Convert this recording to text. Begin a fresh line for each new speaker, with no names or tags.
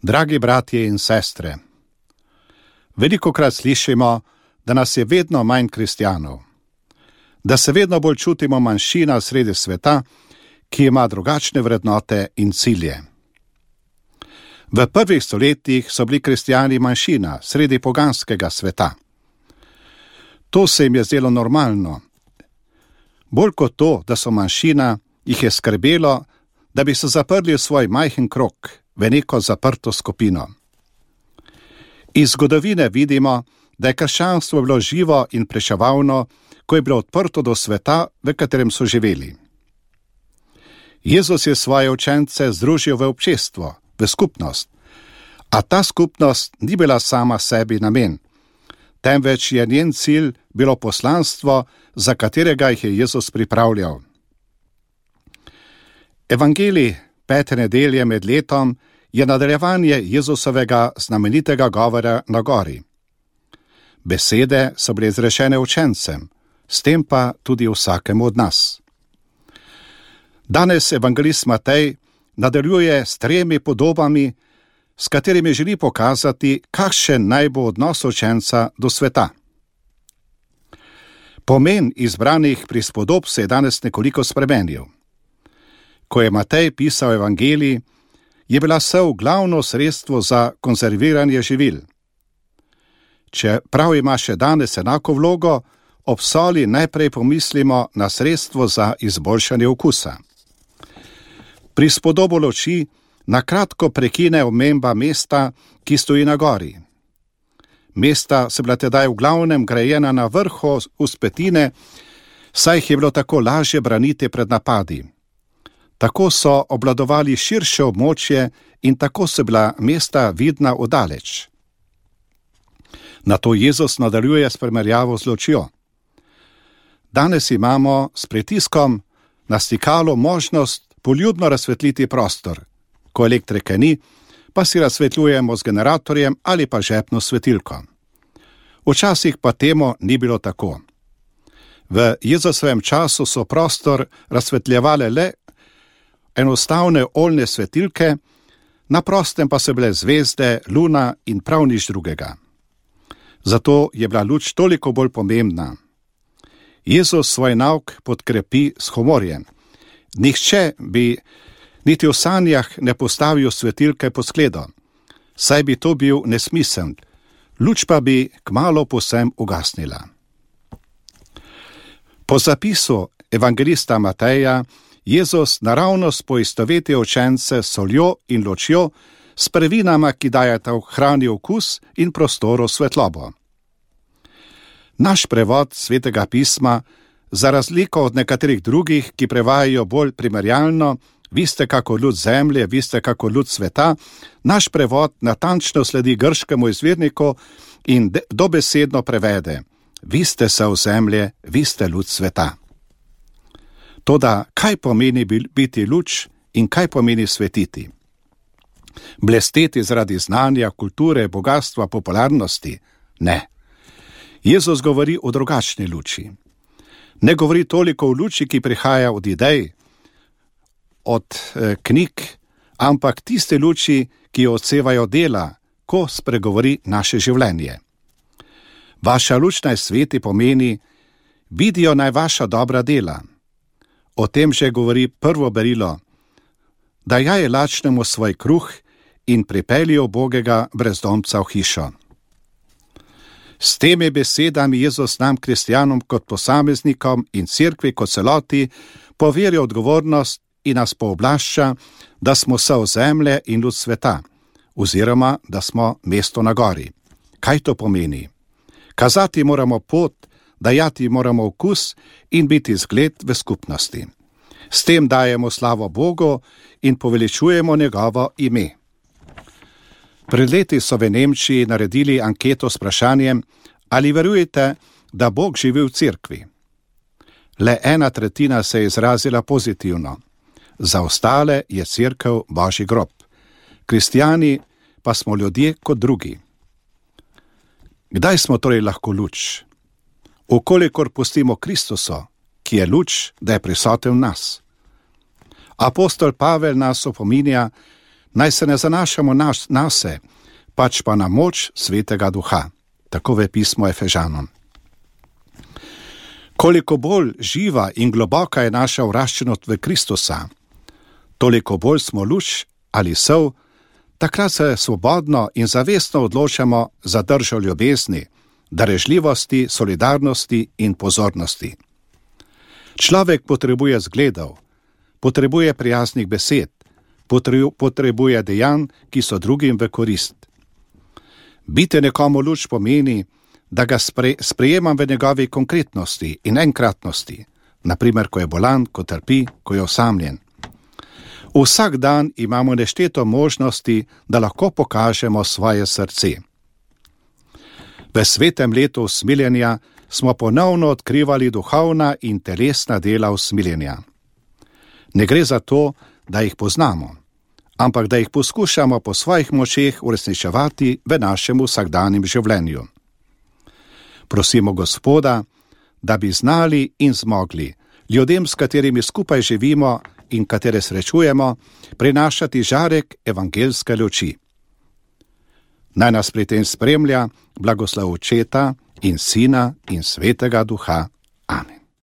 Dragi bratje in sestre, velikokrat slišimo, da nas je vedno manj kristjanov, da se vedno bolj čutimo manjšina sredi sveta, ki ima drugačne vrednote in cilje. V prvih stoletjih so bili kristjani manjšina sredi poganskega sveta. To se jim je zdelo normalno. Bolj kot to, da so manjšina, jih je skrbelo, da bi se zaprli v svoj majhen krog, v neko zaprto skupino. Iz zgodovine vidimo, da je krščanstvo bilo živo in preševalno, ko je bilo odprto do sveta, v katerem so živeli. Jezus je svoje učence združil v občestvo, v skupnost, a ta skupnost ni bila sama sebi namen, temveč je njen cilj bilo poslanstvo, za katerega jih je Jezus pripravljal. Evangelij 5. nedelje med letom je nadaljevanje Jezusovega znamenitega govora na gori. Besede so bile izrečene učencem, s tem pa tudi vsakemu od nas. Danes evangelist Matej nadaljuje s 3 podobami, s katerimi želi pokazati, kakšen naj bo odnos učenca do sveta. Pomen izbranih prispodob se je danes nekoliko spremenil. Ko je Matej pisal evangelij, je bila sol glavno sredstvo za konzerviranje živil. Čeprav ima še danes enako vlogo, ob soli najprej pomislimo na sredstvo za izboljšanje okusa. Prispodobo luči na kratko prekine omemba mesta, ki stoji na gori. Mesta so bila tedaj v glavnem grajena na vrhu vzpetine, saj jih je bilo tako lažje braniti pred napadi. Tako so obvladovali širše območje in tako so bila mesta vidna oddaleč. Nato Jezus nadaljuje s primerjavo z lučjo. Danes imamo s pritiskom na stikalo možnost poljubno razsvetliti prostor. Ko elektrike ni, pa si razsvetljujemo z generatorjem ali pa žepno svetilko. Včasih pa temu ni bilo tako. V Jezusovem času so prostor razsvetljevale le enostavne oljne svetilke, na prostem pa so bile zvezde, luna in prav nič drugega. Zato je bila luč toliko bolj pomembna. Jezus svoj nauk podkrepi s humorjem. Nihče bi niti v sanjah ne postavil svetilke pod skledo, saj bi to bil nesmiseln, luč pa bi kmalu povsem ugasnila. Po zapisu evangelista Mateja Jezus naravnost poistoveti učence s soljo in lučjo, s prvinama, ki dajeta v hrani okus in prostoru svetlobo. Naš prevod Svetega pisma, za razliko od nekaterih drugih, ki prevajajo bolj primerjalno, vi ste kako ljud zemlje, vi ste kako ljud sveta, naš prevod natančno sledi grškemu izvirniku in dobesedno prevede: vi ste sol zemlje, vi ste ljud sveta. Toda, kaj pomeni biti luč in kaj pomeni svetiti? Blesteti zaradi znanja, kulture, bogatstva, popularnosti? Ne. Jezus govori o drugačni luči. Ne govori toliko o luči, ki prihaja od idej, od knjig, ampak tiste luči, ki jo odsevajo dela, ko spregovori naše življenje. Vaša luč naj sveti pomeni, vidijo naj vaša dobra dela. O tem že govori prvo berilo, da jaje lačnemu svoj kruh in pripelje ubogega brezdomca v hišo. S temi besedami Jezus nam, kristjanom kot posameznikom in cerkvi kot celoti, poveri odgovornost in nas pooblašča, da smo sol zemlje in ljud sveta, oziroma da smo mesto na gori. Kaj to pomeni? Kazati moramo pot, dajati moramo okus in biti zgled v skupnosti. S tem dajemo slavo Bogu in poveličujemo njegovo ime. Pred leti so v Nemčiji naredili anketo s vprašanjem, ali verujete, da Bog živi v cerkvi. Le 1/3 se je izrazila pozitivno. Za ostale je cerkev Božji grob. Kristjani pa smo ljudje kot drugi. Kdaj smo torej lahko luč? Ukolikor pustimo Kristusa, ki je luč, da je prisoten v nas. Apostol Pavel nas opominja, Naj se ne zanašamo nase, pač pa na moč Svetega Duha. Tako ve pismo Efežanom. Koliko bolj živa in globoka je naša vraščenost v Kristusa, toliko bolj smo luč ali sol, takrat se svobodno in zavestno odločamo za držo ljubezni, darežljivosti, solidarnosti in pozornosti. Človek potrebuje zgledov, potrebuje prijaznih besed, potrebuje dejanj, ki so drugim v korist. Biti nekomu luč pomeni, da ga sprejemam v njegovi konkretnosti in enkratnosti, naprimer, ko je bolan, ko trpi, ko je osamljen. Vsak dan imamo nešteto možnosti, da lahko pokažemo svoje srce. V svetem letu usmiljenja smo ponovno odkrivali duhovna in telesna dela usmiljenja. Ne gre za to, da jih poznamo, ampak da jih poskušamo po svojih močeh uresničevati v našem vsakdanjem življenju. Prosimo Gospoda, da bi znali in zmogli ljudem, s katerimi skupaj živimo in katere srečujemo, prinašati žarek evangeljske luči. Naj nas pri tem spremlja blagoslov Očeta in Sina in Svetega Duha.